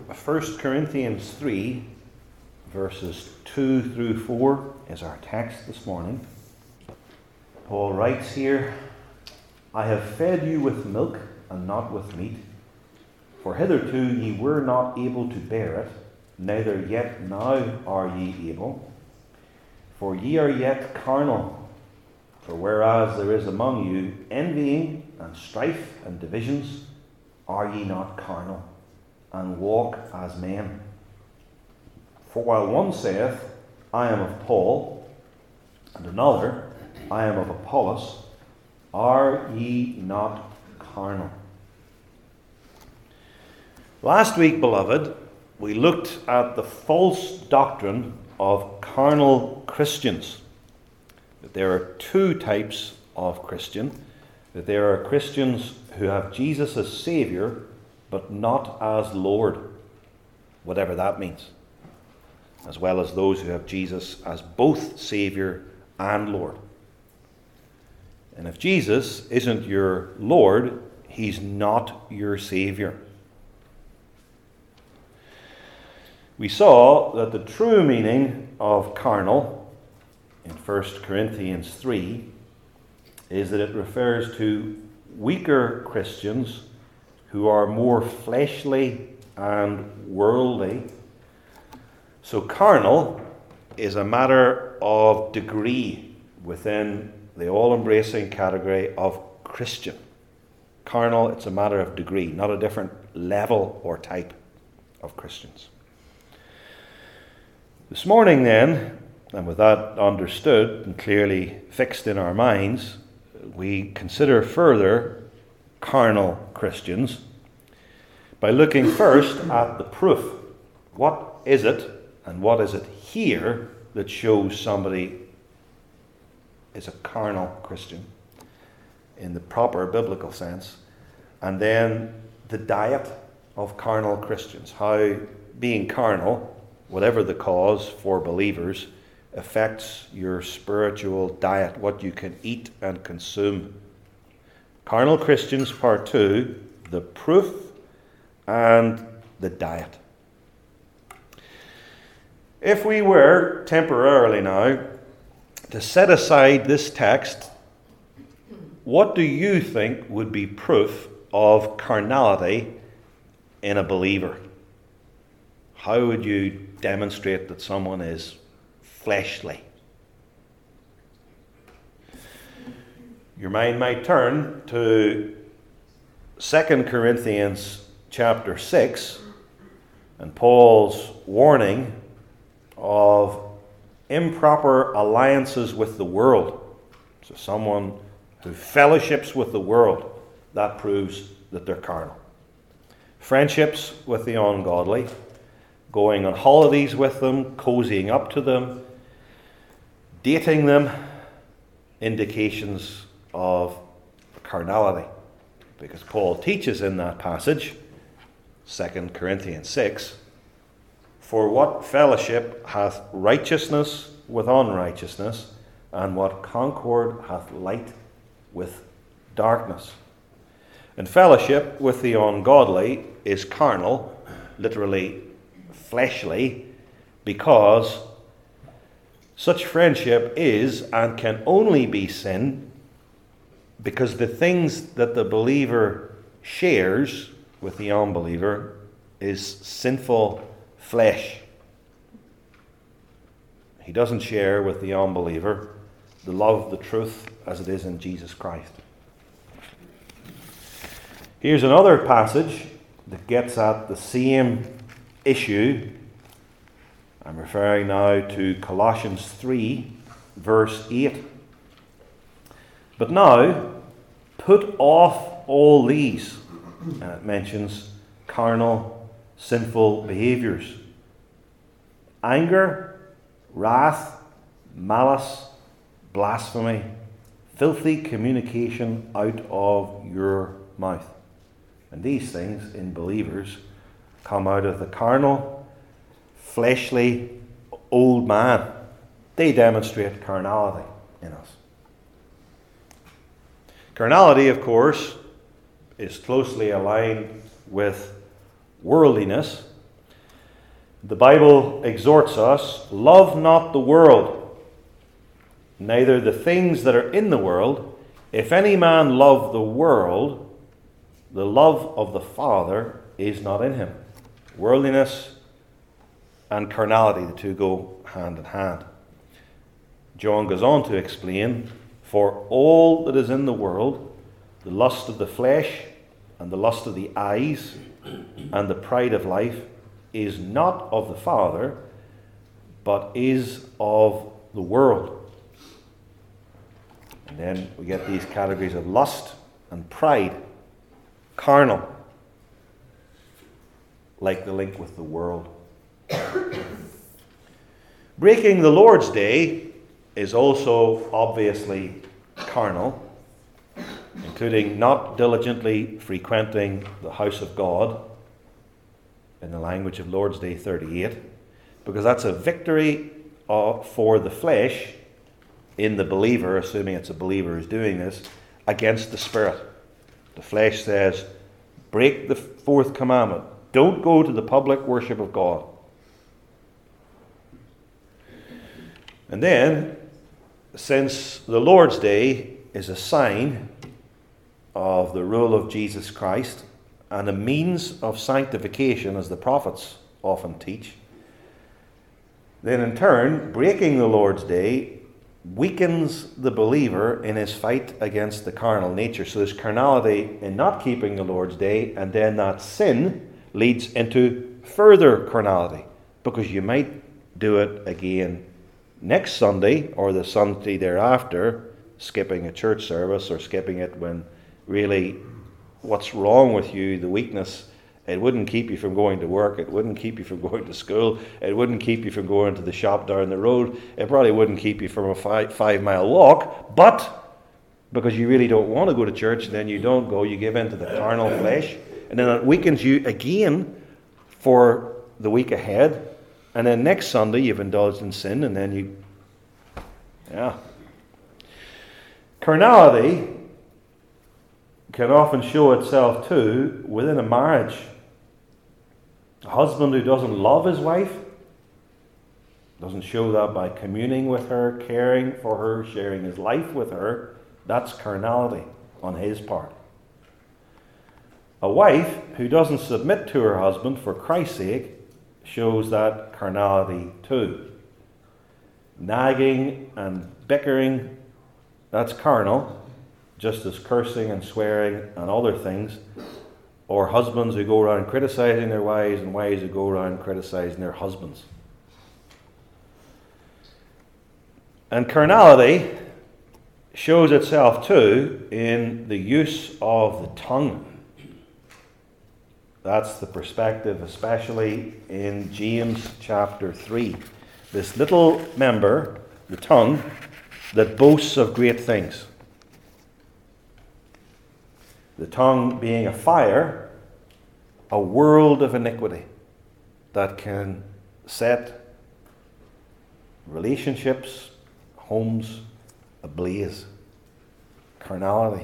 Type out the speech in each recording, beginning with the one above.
1 Corinthians 3, verses 2 through 4 is our text this morning. Paul writes here, "I have fed you with milk and not with meat, for hitherto ye were not able to bear it, neither yet now are ye able. For ye are yet carnal. For whereas there is among you envying and strife and divisions, are ye not carnal, and walk as men? For while one saith, I am of Paul, and another, I am of Apollos, are ye not carnal?" Last week, beloved, we looked at the false doctrine of carnal Christians. That there are two types of Christian. That there are Christians who have Jesus as Saviour, but not as Lord, whatever that means. As well as those who have Jesus as both Saviour and Lord. And if Jesus isn't your Lord, He's not your Saviour. We saw that the true meaning of carnal in 1 Corinthians 3 is that it refers to weaker Christians who are more fleshly and worldly. So carnal is a matter of degree within the all-embracing category of Christian. Carnal, it's a matter of degree, not a different level or type of Christians. This morning then, and with that understood and clearly fixed in our minds, we consider further carnal Christians by looking first at the proof. What is it, and what is it here that shows somebody is a carnal Christian in the proper biblical sense? And then the diet of carnal Christians, how being carnal, whatever the cause for believers, affects your spiritual diet, what you can eat and consume. Carnal Christians, part 2, the proof and the diet. If we were temporarily now to set aside this text, what do you think would be proof of carnality in a believer? How would you demonstrate that someone is fleshly? Your mind might turn to 2 Corinthians chapter 6 and Paul's warning of improper alliances with the world. So someone who fellowships with the world, that proves that they're carnal. Friendships with the ungodly, going on holidays with them, cozying up to them, dating them, indications of carnality. Because Paul teaches in that passage, 2 Corinthians 6, "For what fellowship hath righteousness with unrighteousness, and what concord hath light with darkness?" And fellowship with the ungodly is carnal, literally fleshly, because such friendship is and can only be sin because the things that the believer shares with the unbeliever is sinful flesh. He doesn't share with the unbeliever the love of the truth as it is in Jesus Christ. Here's another passage that gets at the same issue. I'm referring now to Colossians 3, verse 8. "But now, put off all these," and it mentions carnal, sinful behaviors: anger, wrath, malice, blasphemy, filthy communication out of your mouth. And these things in believers come out of the carnal, fleshly old man. They demonstrate carnality in us. Carnality, of course, is closely aligned with worldliness, The Bible exhorts us, love not the world, neither the things that are in the world. If any man love the world, the love of the Father is not in him. Worldliness and carnality, the two go hand in hand. John goes on to explain, for all that is in the world, the lust of the flesh and the lust of the eyes and the pride of life is not of the Father, but is of the world. And then we get these categories of lust and pride, carnal, like the link with the world. Breaking the Lord's Day is also obviously carnal, including not diligently frequenting the house of God, in the language of Lord's Day 38, because that's a victory for the flesh in the believer, assuming it's a believer who's doing this, against the Spirit. The flesh says, break the fourth commandment. Don't go to the public worship of God. And then, since the Lord's Day is a sign of the rule of Jesus Christ and a means of sanctification, as the prophets often teach, then in turn, breaking the Lord's Day weakens the believer in his fight against the carnal nature. So there's carnality in not keeping the Lord's Day, and then that sin leads into further carnality, because you might do it again next Sunday or the Sunday thereafter, skipping a church service or skipping it when really what's wrong with you, the weakness, it wouldn't keep you from going to work, it wouldn't keep you from going to school, it wouldn't keep you from going to the shop down the road, it probably wouldn't keep you from a 5-mile walk, but because you really don't want to go to church, then you don't go, you give in to the carnal flesh, and then it weakens you again for the week ahead, and then next Sunday you've indulged in sin, and then carnality can often show itself too within a marriage. A husband who doesn't love his wife doesn't show that by communing with her, caring for her, sharing his life with her. That's carnality on his part. A wife who doesn't submit to her husband for Christ's sake shows that carnality too. Nagging and bickering, that's carnal, just as cursing and swearing and other things. Or husbands who go around criticizing their wives, and wives who go around criticizing their husbands. And carnality shows itself too in the use of the tongue. That's the perspective, especially in James chapter 3. This little member, the tongue, that boasts of great things. The tongue being a fire, a world of iniquity that can set relationships, homes ablaze. Carnality.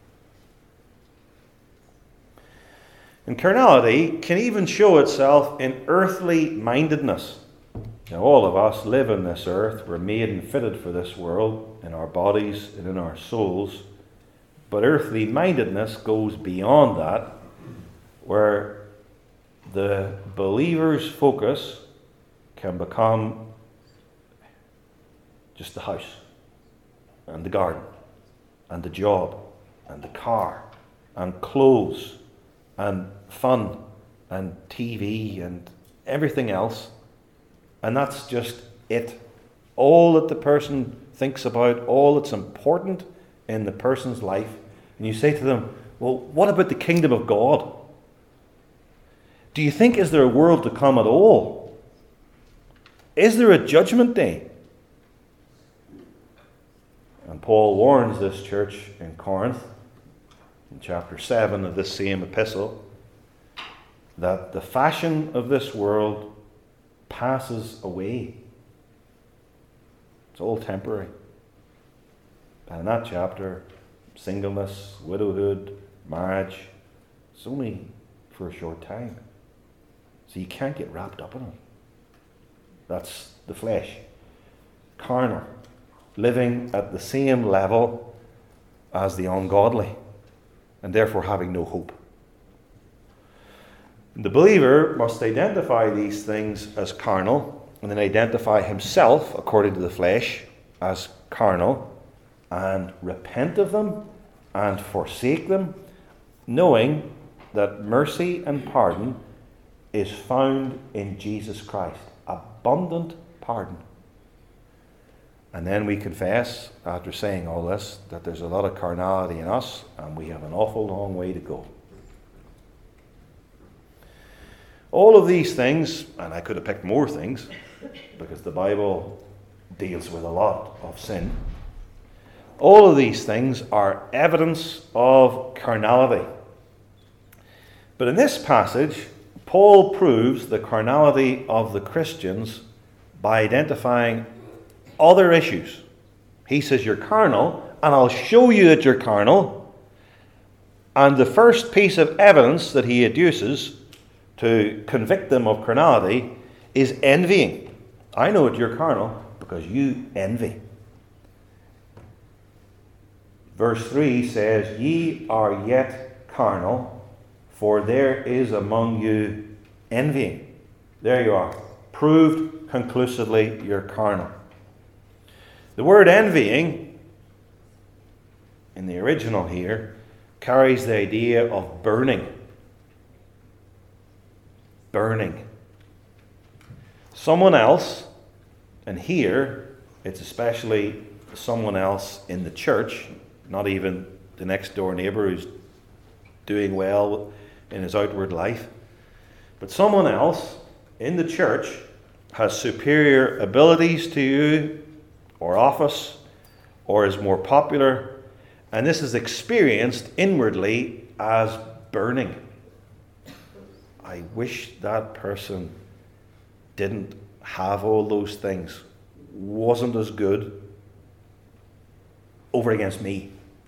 And carnality can even show itself in earthly mindedness. Now, all of us live on this earth. We're made and fitted for this world, in our bodies and in our souls. But earthly mindedness goes beyond that, where the believer's focus can become just the house and the garden and the job and the car and clothes and fun and TV and everything else. And that's just it. All that the person thinks about, all that's important in the person's life. And you say to them, well, what about the kingdom of God? Do you think, is there a world to come at all? Is there a judgment day? And Paul warns this church in Corinth, in chapter 7 of this same epistle, that the fashion of this world passes away. It's all temporary. And in that chapter, singleness, widowhood, marriage, it's only for a short time. So you can't get wrapped up in it. That's the flesh. Carnal. Living at the same level as the ungodly, and therefore having no hope. The believer must identify these things as carnal, and then identify himself, according to the flesh, as carnal, and repent of them, and forsake them, knowing that mercy and pardon is found in Jesus Christ. Abundant pardon. And then we confess, after saying all this, that there's a lot of carnality in us, and we have an awful long way to go. All of these things, and I could have picked more things, because the Bible deals with a lot of sin. All of these things are evidence of carnality. But in this passage, Paul proves the carnality of the Christians by identifying other issues. He says, you're carnal, and I'll show you that you're carnal. And the first piece of evidence that he adduces to convict them of carnality is envying. I know that you're carnal because you envy. Verse 3 says, ye are yet carnal, for there is among you envying. There you are. Proved conclusively you're carnal. The word envying, in the original here, carries the idea of burning. Burning. Someone else, and here it's especially someone else in the church, not even the next door neighbour who's doing well in his outward life, but someone else in the church has superior abilities to you, or office, or is more popular, and this is experienced inwardly as burning. I wish that person didn't have all those things, wasn't as good, over against me.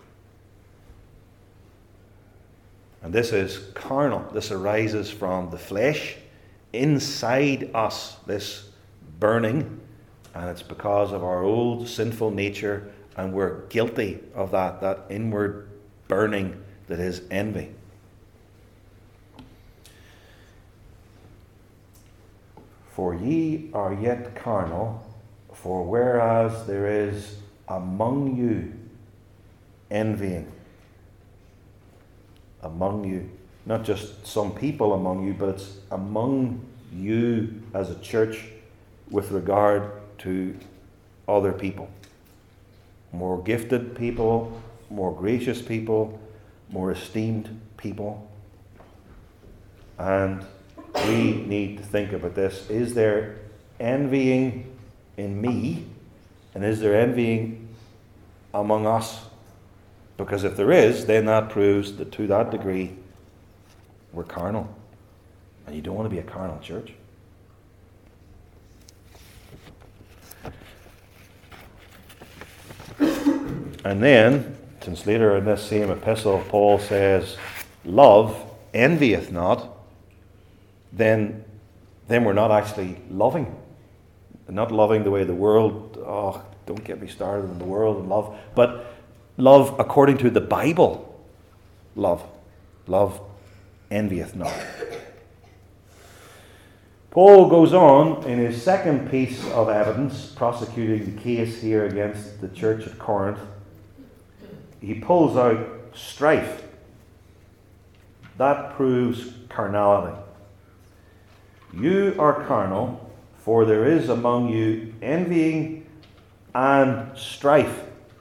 And this is carnal. This arises from the flesh inside us, this burning. And it's because of our old sinful nature, and we're guilty of that inward burning that is envy. For ye are yet carnal, for whereas there is among you envying. Among you. Not just some people among you, but it's among you as a church with regard to other people. More gifted people, more gracious people, more esteemed people. And we need to think about this. Is there envying in me? And is there envying among us? Because if there is, then that proves that to that degree we're carnal. And you don't want to be a carnal church. And then, since later in this same epistle Paul says, love envieth not, then we're not actually loving. Not loving the way the world, don't get me started on the world and love, but love according to the Bible. Love envieth not. Paul goes on in his second piece of evidence, prosecuting the case here against the church at Corinth. He pulls out strife. That proves carnality. You are carnal, for there is among you envying and strife.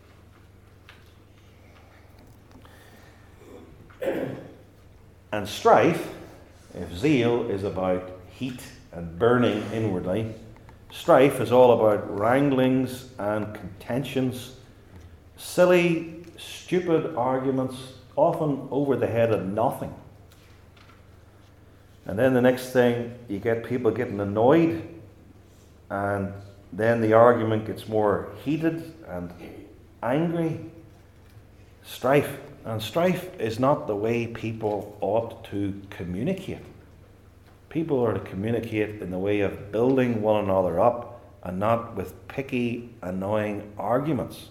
And strife, if zeal is about heat and burning inwardly, strife is all about wranglings and contentions, silly, stupid arguments, often over the head of nothing. And then the next thing, you get people getting annoyed, and then the argument gets more heated and angry. Strife. And strife is not the way people ought to communicate. People are to communicate in the way of building one another up and not with picky, annoying arguments.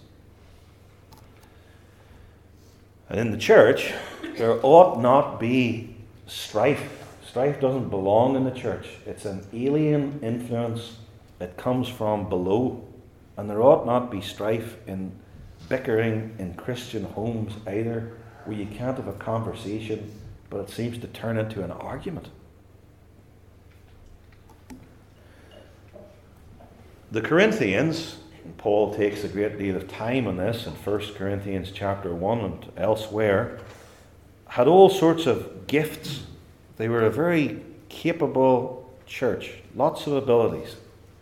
And in the church, there ought not be strife. Strife doesn't belong in the church. It's an alien influence that comes from below. And there ought not be strife in bickering in Christian homes either, where you can't have a conversation, but it seems to turn into an argument. The Corinthians, and Paul takes a great deal of time on this in 1 Corinthians chapter 1 and elsewhere, had all sorts of gifts. They were a very capable church, lots of abilities.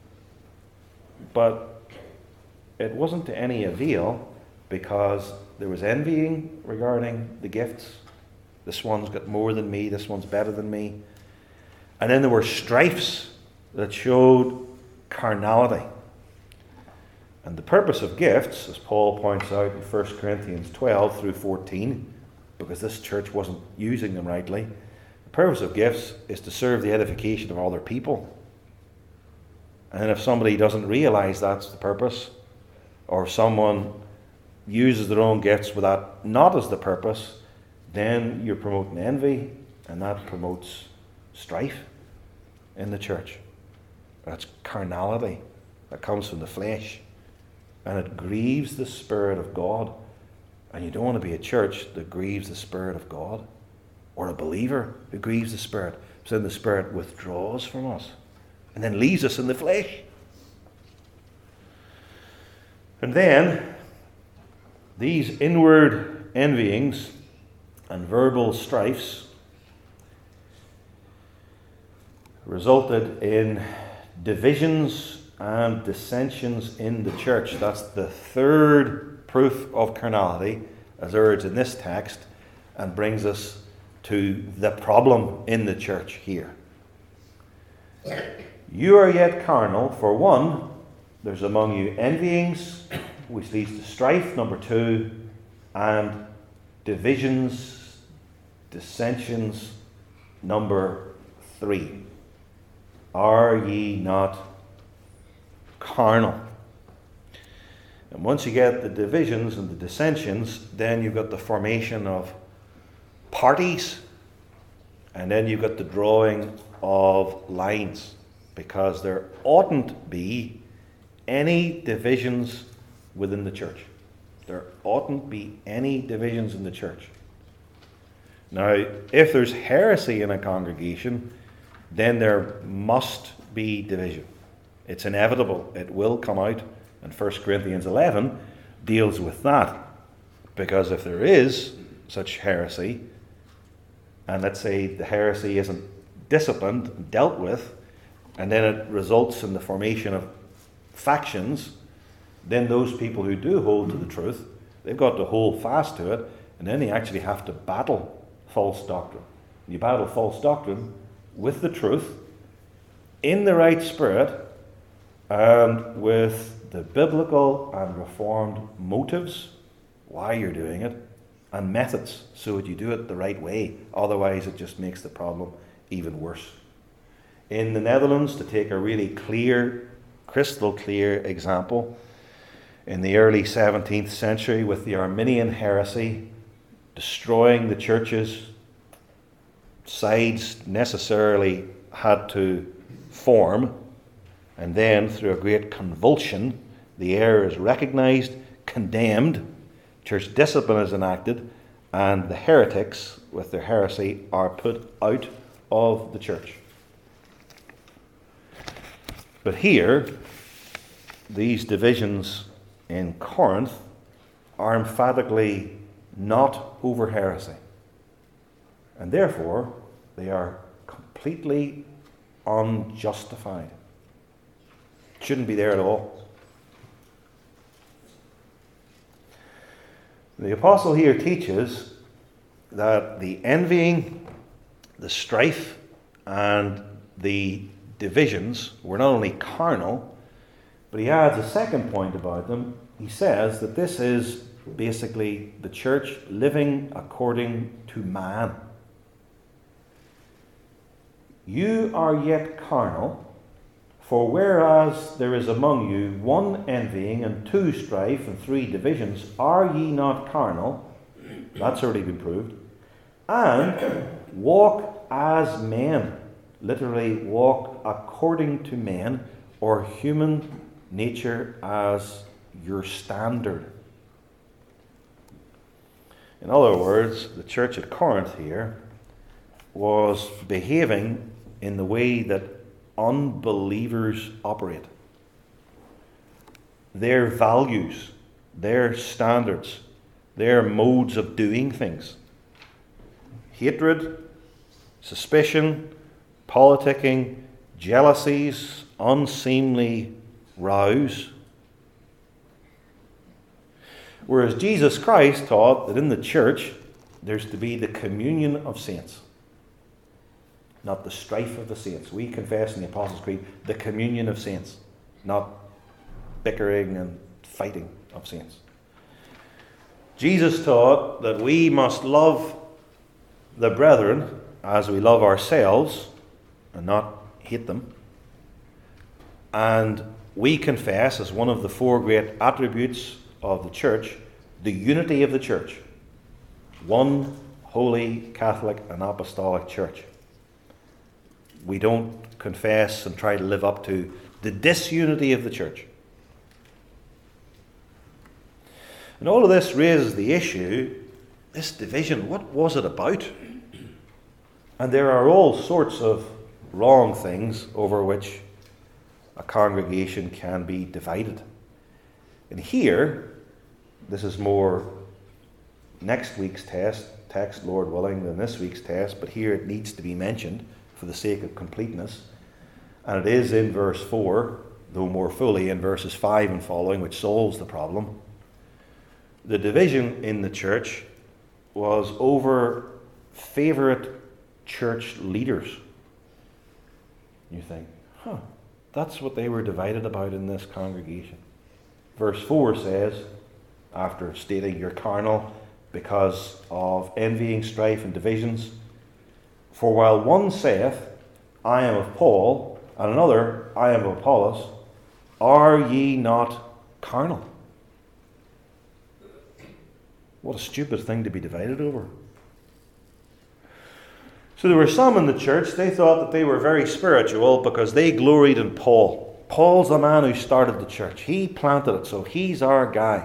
But it wasn't to any avail, because there was envying regarding the gifts. This one's got more than me, this one's better than me. And then there were strifes that showed carnality. And the purpose of gifts, as Paul points out in 1 Corinthians 12 through 14, because this church wasn't using them rightly, the purpose of gifts is to serve the edification of other people. And if somebody doesn't realize that's the purpose, or someone uses their own gifts with that not as the purpose, then you're promoting envy, and that promotes strife in the church. That's carnality that comes from the flesh, and it grieves the Spirit of God. And you don't want to be a church that grieves the Spirit of God, or a believer who grieves the Spirit. So then the Spirit withdraws from us and then leaves us in the flesh. And then these inward envyings and verbal strifes resulted in divisions and dissensions in the church. That's the third proof of carnality as urged in this text, and brings us to the problem in the church here. You are yet carnal, for one, there's among you envyings, which leads to strife, number 2, and divisions, dissensions, number 3. Are ye not carnal? And once you get the divisions and the dissensions, then you've got the formation of parties, and then you've got the drawing of lines, because there oughtn't be any divisions within the church. There oughtn't be any divisions in the church. Now, if there's heresy in a congregation, then there must be division. It's inevitable. It will come out. And 1 Corinthians 11 deals with that. Because if there is such heresy, and let's say the heresy isn't disciplined and dealt with, and then it results in the formation of factions, then those people who do hold to the truth, they've got to hold fast to it, and then they actually have to battle false doctrine. You battle false doctrine with the truth, in the right spirit, and with the biblical and reformed motives why you're doing it, and methods so that you do it the right way. Otherwise it just makes the problem even worse. In the Netherlands, to take a really clear, crystal clear example, in the early 17th century with the Arminian heresy destroying the churches, sides necessarily had to form, and then through a great convulsion the error is recognized, condemned, church discipline is enacted, and the heretics with their heresy are put out of the church. But here, these divisions in Corinth are emphatically not over heresy, and therefore they are completely unjustified. Shouldn't be there at all. The apostle here teaches that the envying, the strife, and the divisions were not only carnal, but he adds a second point about them. He says that this is basically the church living according to man. You are yet carnal, for whereas there is among you one envying and two strife and three divisions, are ye not carnal? That's already been proved. And walk as men. Literally, walk according to men, or human nature as your standard. In other words, the church at Corinth here was behaving in the way that unbelievers operate. Their values, their standards, their modes of doing things. Hatred, suspicion, politicking, jealousies, unseemly rows. Whereas Jesus Christ taught that in the church there's to be the communion of saints, not the strife of the saints. We confess in the Apostles' Creed the communion of saints, not bickering and fighting of saints. Jesus taught that we must love the brethren as we love ourselves and not hate them. And we confess as one of the four great attributes of the church, the unity of the church. One holy, Catholic and Apostolic church. We don't confess and try to live up to the disunity of the church. And all of this raises the issue, this division, what was it about? And there are all sorts of wrong things over which a congregation can be divided. And here, this is more next week's text, Lord willing, than this week's text, but here it needs to be mentioned for the sake of completeness. And it is in verse 4, though more fully in verses 5 and following, which solves the problem. The division in the church was over favourite church leaders. You think, that's what they were divided about in this congregation. Verse 4 says, after stating you're carnal because of envying, strife, and divisions, for while one saith, I am of Paul, and another, I am of Apollos, are ye not carnal? What a stupid thing to be divided over. So there were some in the church, they thought that they were very spiritual because they gloried in Paul. Paul's the man who started the church. He planted it, so he's our guy.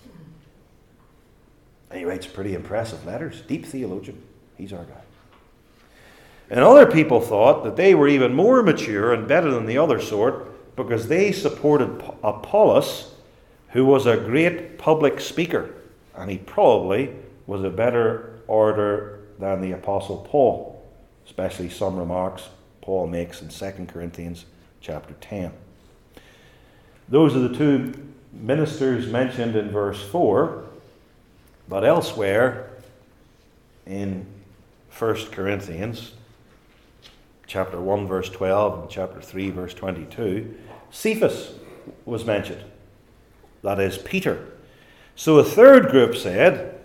And he writes pretty impressive letters. Deep theologian. He's our guy. And other people thought that they were even more mature and better than the other sort because they supported Apollos, who was a great public speaker. And he probably was a better orator than the Apostle Paul, especially some remarks Paul makes in 2 Corinthians chapter 10. Those are the two ministers mentioned in verse 4, but elsewhere in 1 Corinthians chapter 1 verse 12 and chapter 3 verse 22, Cephas was mentioned. That is Peter. So a third group said,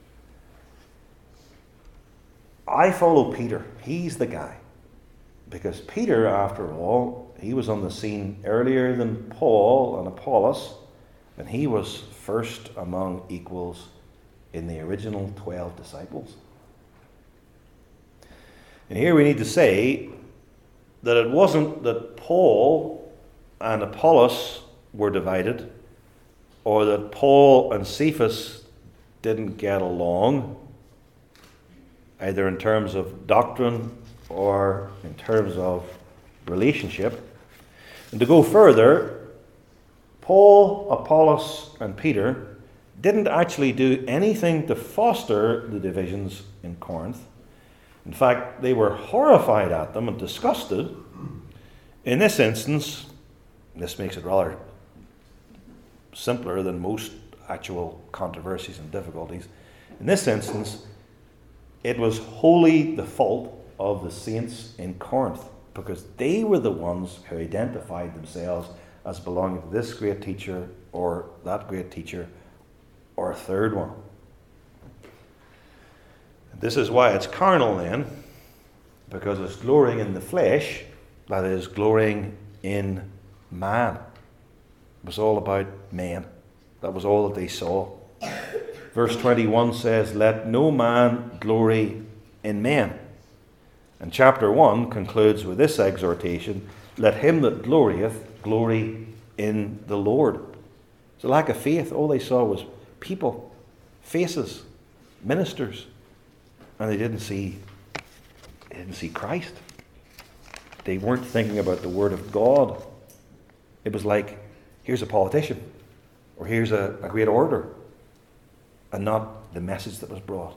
I follow Peter. He's the guy. Because Peter, after all, he was on the scene earlier than Paul and Apollos, and he was first among equals in the original 12 disciples. And here we need to say that it wasn't that Paul and Apollos were divided, or that Paul and Cephas didn't get along, either in terms of doctrine or in terms of relationship. And to go further, Paul, Apollos, and Peter didn't actually do anything to foster the divisions in Corinth. In fact, they were horrified at them and disgusted. In this instance, this makes it rather simpler than most actual controversies and difficulties. In this instance, it was wholly the fault of the saints in Corinth, because they were the ones who identified themselves as belonging to this great teacher or that great teacher or a third one. This is why it's carnal then, because it's glorying in the flesh, that is, glorying in man. It was all about men. That was all that they saw. Verse 21 says, "Let no man glory in men." And chapter 1 concludes with this exhortation, "Let him that glorieth glory in the Lord." It's a lack of faith. All they saw was people, faces, ministers, and they didn't see Christ. They weren't thinking about the Word of God. It was like, here's a politician, or here's a great orator, and not the message that was brought.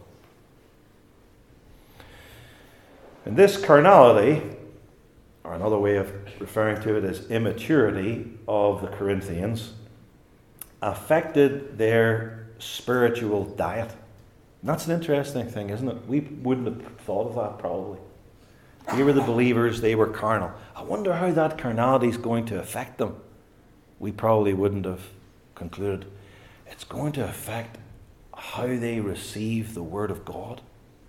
And this carnality, or another way of referring to it as immaturity of the Corinthians, affected their spiritual diet. And that's an interesting thing, isn't it? We wouldn't have thought of that probably. They were the believers, they were carnal. I wonder how that carnality is going to affect them. We probably wouldn't have concluded. It's going to affect how they receive the Word of God.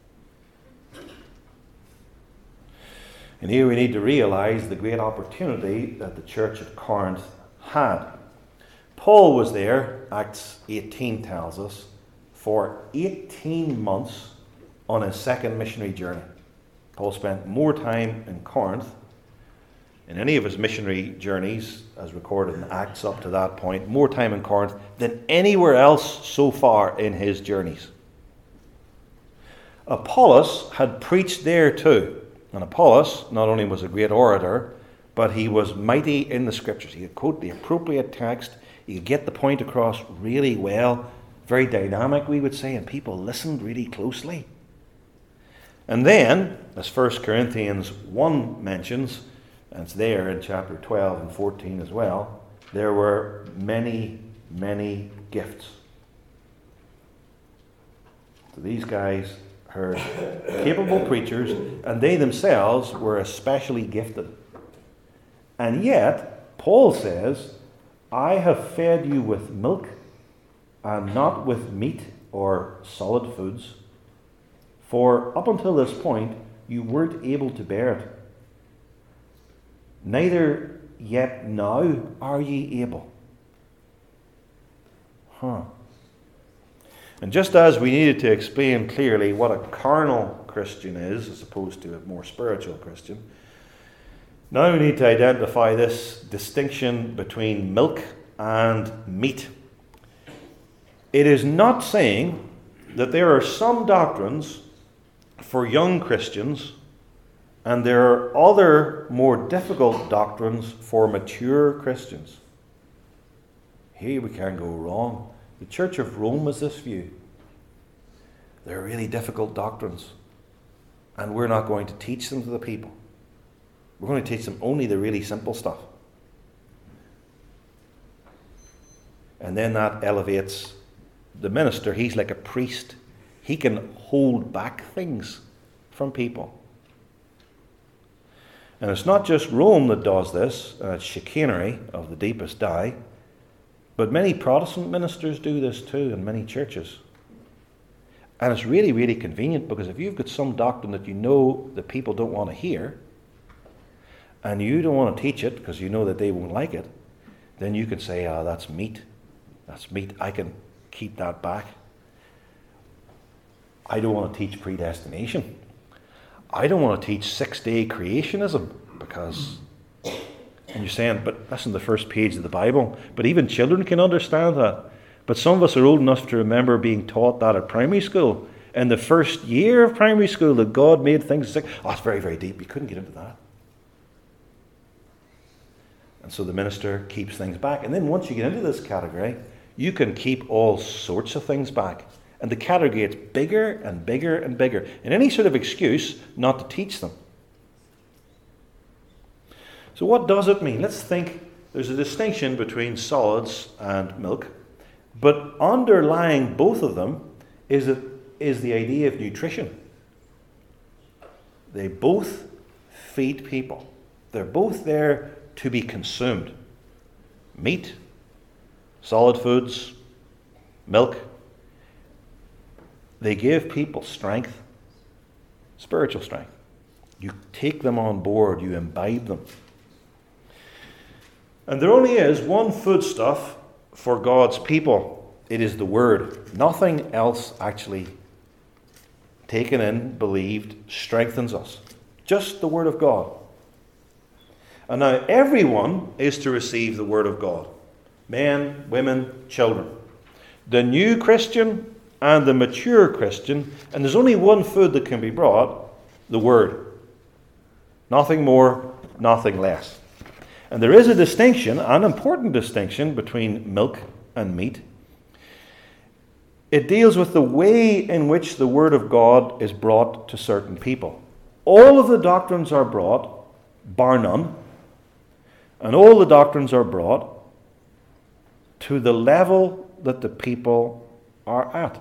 And here we need to realize the great opportunity that the church at Corinth had. Paul was there, Acts 18 tells us, for 18 months on his second missionary journey. Paul spent more time in Corinth in any of his missionary journeys, as recorded in Acts up to that point, more time in Corinth than anywhere else so far in his journeys. Apollos had preached there too. And Apollos not only was a great orator, but he was mighty in the scriptures. He could quote the appropriate text. He could get the point across really well. Very dynamic, we would say, and people listened really closely. And then, as 1 Corinthians 1 mentions, and it's there in chapter 12 and 14 as well, there were many, many gifts. So these guys heard capable preachers, and they themselves were especially gifted. And yet, Paul says, "I have fed you with milk and not with meat or solid foods, for up until this point you weren't able to bear it. Neither yet now are ye able." And just as we needed to explain clearly what a carnal Christian is, as opposed to a more spiritual Christian, now we need to identify this distinction between milk and meat. It is not saying that there are some doctrines for young Christians and there are other more difficult doctrines for mature Christians. Here we can't go wrong. The Church of Rome has this view. They're really difficult doctrines, and we're not going to teach them to the people. We're going to teach them only the really simple stuff. And then that elevates the minister. He's like a priest. He can hold back things from people. And it's not just Rome that does this. It's chicanery of the deepest dye. But many Protestant ministers do this too in many churches. And it's really, really convenient, because if you've got some doctrine that you know that people don't want to hear, and you don't want to teach it because you know that they won't like it, then you can say, that's meat. That's meat. I can keep that back. I don't want to teach predestination. I don't want to teach 6-day creationism because... And you're saying, but that's in the first page of the Bible. But even children can understand that. But some of us are old enough to remember being taught that at primary school. In the first year of primary school, that God made things sick. Oh, it's very, very deep. You couldn't get into that. And so the minister keeps things back. And then once you get into this category, you can keep all sorts of things back. And the category gets bigger and bigger and bigger. And any sort of excuse not to teach them. So what does it mean? Let's think. There's a distinction between solids and milk. But underlying both of them is the idea of nutrition. They both feed people. They're both there to be consumed. Meat, solid foods, milk. They give people strength, spiritual strength. You take them on board, you imbibe them. And there only is one foodstuff for God's people. It is the Word. Nothing else actually taken in, believed, strengthens us. Just the Word of God. And now everyone is to receive the Word of God. Men, women, children. The new Christian and the mature Christian. And there's only one food that can be brought, the Word. Nothing more, nothing less. And there is a distinction, an important distinction, between milk and meat. It deals with the way in which the Word of God is brought to certain people. All of the doctrines are brought, bar none, and all the doctrines are brought to the level that the people are at.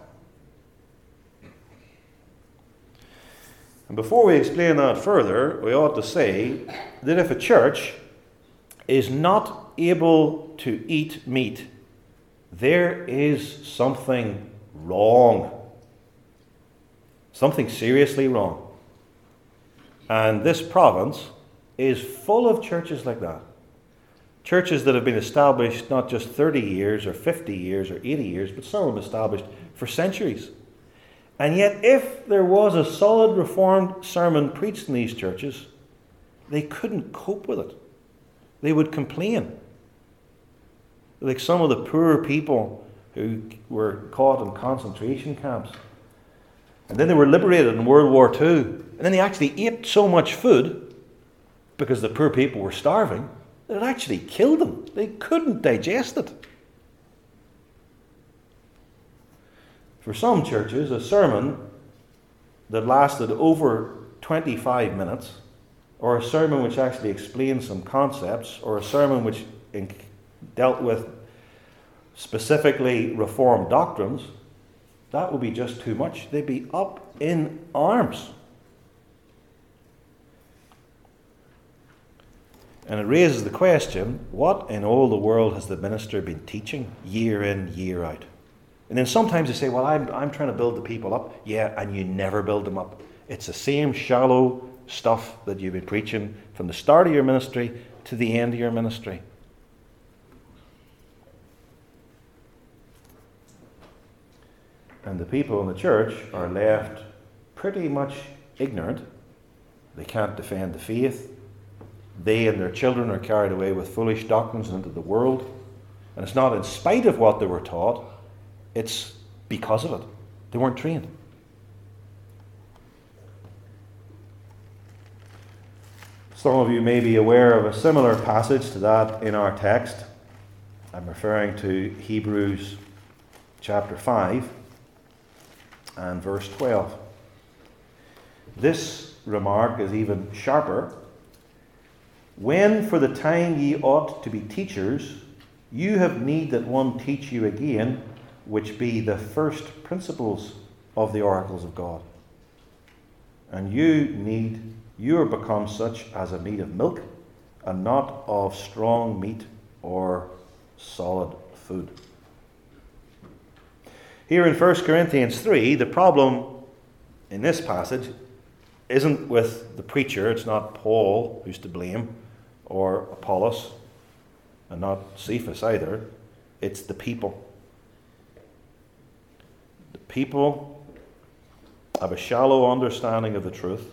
And before we explain that further, we ought to say that if a church is not able to eat meat, there is something wrong. Something seriously wrong. And this province is full of churches like that. Churches that have been established not just 30 years or 50 years or 80 years, but some of them established for centuries. And yet, if there was a solid Reformed sermon preached in these churches, they couldn't cope with it. They would complain. Like some of the poor people who were caught in concentration camps. And then they were liberated in World War II. And then they actually ate so much food, because the poor people were starving, that it actually killed them. They couldn't digest it. For some churches, a sermon that lasted over 25 minutes, or a sermon which actually explained some concepts, or a sermon which dealt with specifically Reformed doctrines, that would be just too much. They'd be up in arms. And it raises the question, what in all the world has the minister been teaching year in, year out? And then sometimes they say, well, I'm trying to build the people up. Yeah, and you never build them up. It's the same shallow stuff that you've been preaching from the start of your ministry to the end of your ministry. And the people in the church are left pretty much ignorant. They can't defend the faith. They and their children are carried away with foolish doctrines into the world. And it's not in spite of what they were taught, it's because of it. They weren't trained. Some of you may be aware of a similar passage to that in our text. I'm referring to Hebrews chapter 5 and verse 12. This remark is even sharper. When for the time ye ought to be teachers, you have need that one teach you again, which be the first principles of the oracles of God. And you are become such as a meat of milk, and not of strong meat or solid food. Here in 1 Corinthians 3, the problem in this passage isn't with the preacher. It's not Paul who's to blame, or Apollos, and not Cephas either. It's the people. The people have a shallow understanding of the truth.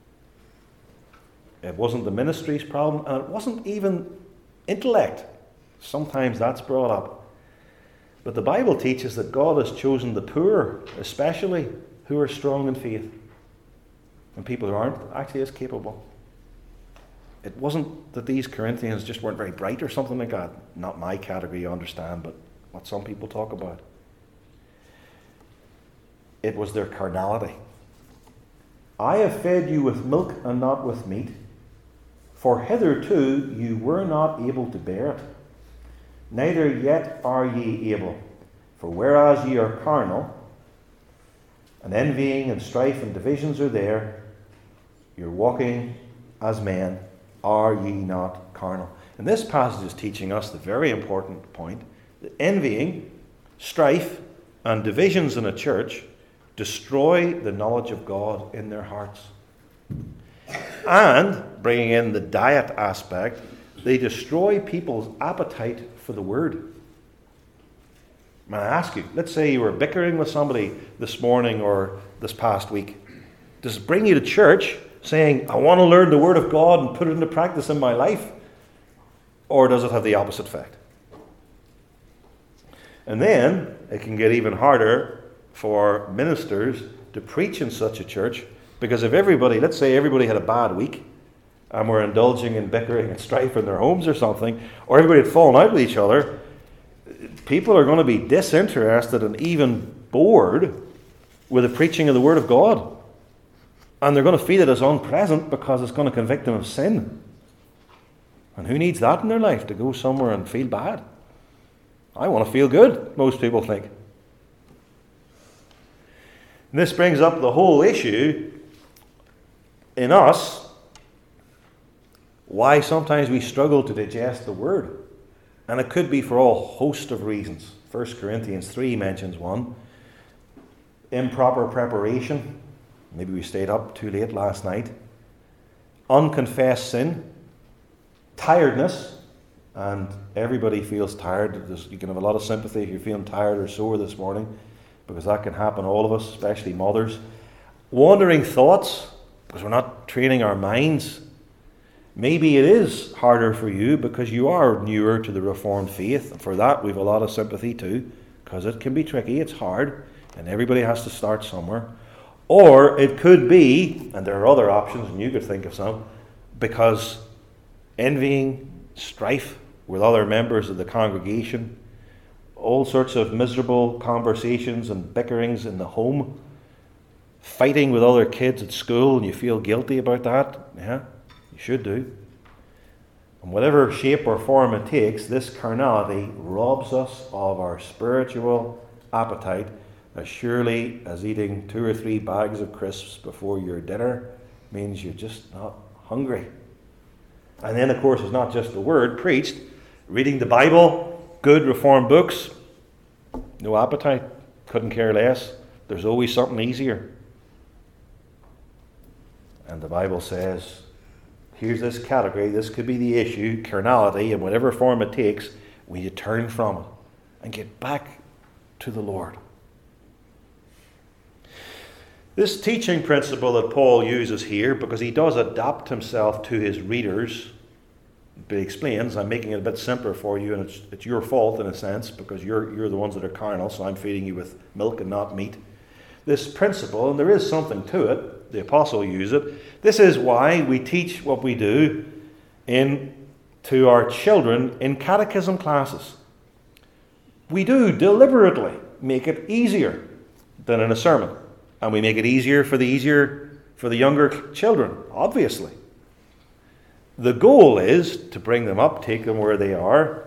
It wasn't the ministry's problem, and it wasn't even intellect. Sometimes that's brought up. But the Bible teaches that God has chosen the poor, especially, who are strong in faith, and people who aren't actually as capable. It wasn't that these Corinthians just weren't very bright or something like that. Not my category, you understand, but what some people talk about. It was their carnality. I have fed you with milk and not with meat, for hitherto you were not able to bear it, neither yet are ye able. For whereas ye are carnal, and envying and strife and divisions are there, you're walking as men, are ye not carnal? And this passage is teaching us the very important point that envying, strife, and divisions in a church destroy the knowledge of God in their hearts. And, bringing in the diet aspect, they destroy people's appetite for the Word. May I ask you, let's say you were bickering with somebody this morning or this past week. Does it bring you to church saying, I want to learn the Word of God and put it into practice in my life? Or does it have the opposite effect? And then it can get even harder for ministers to preach in such a church, because if everybody, let's say everybody had a bad week and were indulging in bickering and strife in their homes or something, or everybody had fallen out with each other, people are going to be disinterested and even bored with the preaching of the Word of God. And they're going to feel it as unpleasant because it's going to convict them of sin. And who needs that in their life, to go somewhere and feel bad? I want to feel good, most people think. And this brings up the whole issue in us, why sometimes we struggle to digest the Word. And it could be for a host of reasons. 1 Corinthians 3 mentions one. Improper preparation. Maybe we stayed up too late last night. Unconfessed sin. Tiredness. And everybody feels tired. You can have a lot of sympathy if you're feeling tired or sore this morning, because that can happen to all of us, especially mothers. Wandering thoughts, because we're not training our minds. Maybe it is harder for you because you are newer to the Reformed faith, and for that we've a lot of sympathy too, because it can be tricky, it's hard, and everybody has to start somewhere. Or it could be, and there are other options, and you could think of some, because envying, strife with other members of the congregation, all sorts of miserable conversations and bickerings in the home, fighting with other kids at school, and you feel guilty about that. Yeah, you should do. And whatever shape or form it takes, this carnality robs us of our spiritual appetite as surely as eating 2 or 3 bags of crisps before your dinner means you're just not hungry. And then, of course, it's not just the Word preached. Reading the Bible, good Reformed books, no appetite, couldn't care less. There's always something easier. And the Bible says, here's this category, this could be the issue, carnality, in whatever form it takes, we need to turn from it and get back to the Lord. This teaching principle that Paul uses here, because he does adapt himself to his readers, but he explains, I'm making it a bit simpler for you, and it's your fault in a sense, because you're the ones that are carnal, so I'm feeding you with milk and not meat. This principle, and there is something to it, the apostle used it. This is why we teach what we do to our children in catechism classes. We do deliberately make it easier than in a sermon. And we make it easier for the younger children, obviously. The goal is to bring them up, take them where they are,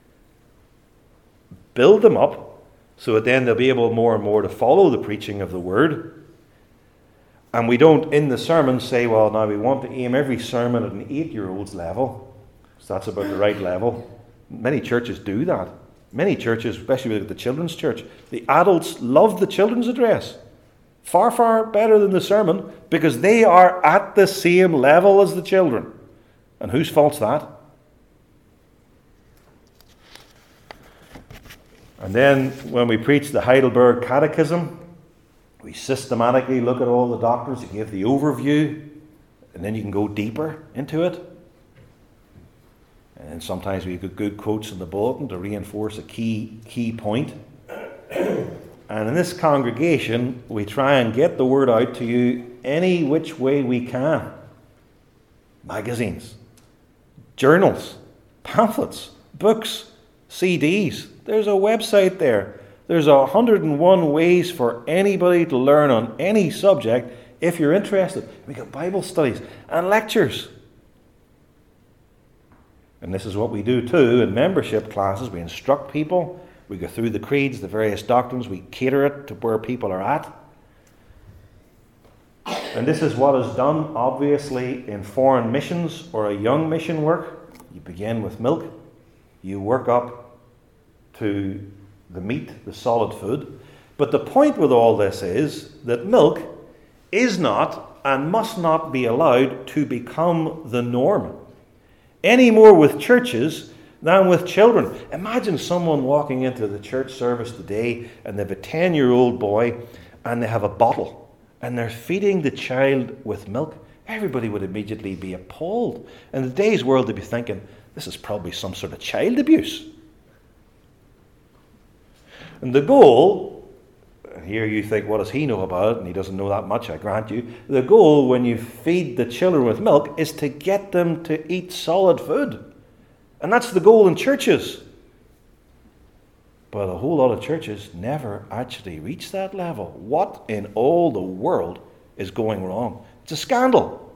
build them up, so that then they'll be able more and more to follow the preaching of the Word. And we don't, in the sermon, say, well, now we want to aim every sermon at an 8-year-old's level. So that's about the right level. Many churches do that. Many churches, especially with the children's church, the adults love the children's address. Far, far better than the sermon, because they are at the same level as the children. And whose fault's that? And then when we preach the Heidelberg Catechism, we systematically look at all the doctrines, you give the overview, and then you can go deeper into it. And sometimes we get good quotes in the bulletin to reinforce a key point. And in this congregation, we try and get the Word out to you any which way we can. Magazines, journals, pamphlets, books, CDs. There's a website there. There's 101 ways for anybody to learn on any subject if you're interested. We got Bible studies and lectures. And this is what we do too in membership classes. We instruct people. We go through the creeds, the various doctrines. We cater it to where people are at. And this is what is done, obviously, in foreign missions or a young mission work. You begin with milk. You work up to the meat, the solid food. But the point with all this is that milk is not and must not be allowed to become the norm, any more with churches than with children. Imagine someone walking into the church service today and they have a 10-year-old boy and they have a bottle and they're feeding the child with milk. Everybody would immediately be appalled. In today's world, they'd be thinking, this is probably some sort of child abuse. And the goal, and here you think, what does he know about it? And he doesn't know that much, I grant you. The goal when you feed the children with milk is to get them to eat solid food. And that's the goal in churches. But a whole lot of churches never actually reach that level. What in all the world is going wrong? It's a scandal.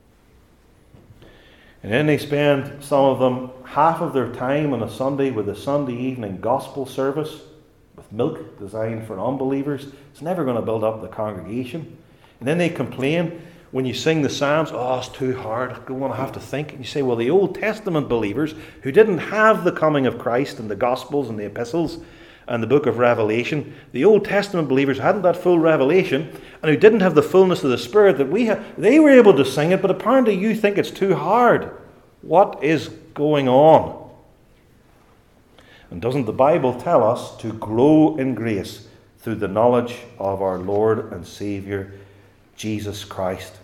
And then they spend, some of them, half of their time on a Sunday with a Sunday evening gospel service with milk designed for unbelievers. It's never going to build up the congregation. And then they complain when you sing the Psalms, oh, it's too hard, I don't want to have to think. And you say, well, the Old Testament believers who didn't have the coming of Christ and the Gospels and the epistles and the book of Revelation, the Old Testament believers hadn't that full revelation and who didn't have the fullness of the Spirit that we have, they were able to sing it, but apparently you think it's too hard. What is going on? And doesn't the Bible tell us to grow in grace through the knowledge of our Lord and Saviour, Jesus Christ?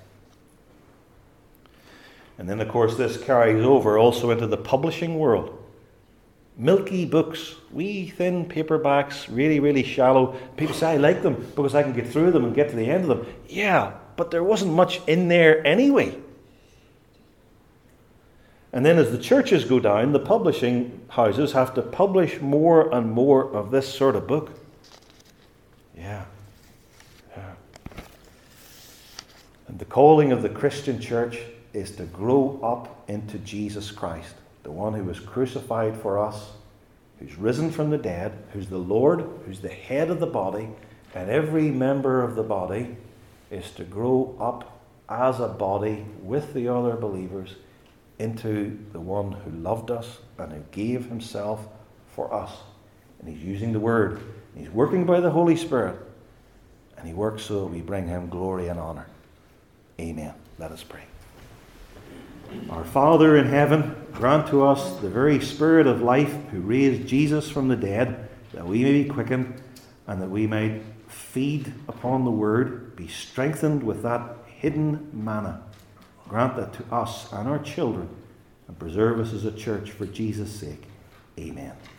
And then, of course, this carries over also into the publishing world. Milky books, wee thin paperbacks, really, really shallow. People say, I like them because I can get through them and get to the end of them. Yeah, but there wasn't much in there anyway. And then as the churches go down, the publishing houses have to publish more and more of this sort of book. Yeah. And the calling of the Christian church is to grow up into Jesus Christ, the one who was crucified for us, who's risen from the dead, who's the Lord, who's the head of the body, and every member of the body is to grow up as a body with the other believers into the one who loved us and who gave himself for us. And he's using the word. He's working by the Holy Spirit. And he works so that we bring him glory and honor. Amen. Let us pray. Our Father in heaven, grant to us the very Spirit of life who raised Jesus from the dead, that we may be quickened and that we might feed upon the word, be strengthened with that hidden manna. Grant that to us and our children, and preserve us as a church for Jesus' sake. Amen.